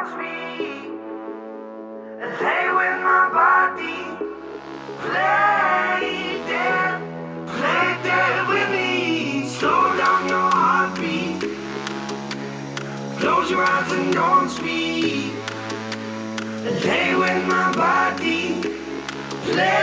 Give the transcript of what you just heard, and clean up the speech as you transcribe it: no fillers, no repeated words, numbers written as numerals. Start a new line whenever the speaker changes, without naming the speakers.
don't speak. Lay with my body. Play dead with me. Slow down your heartbeat. Close your eyes and don't speak. Lay with my body. Play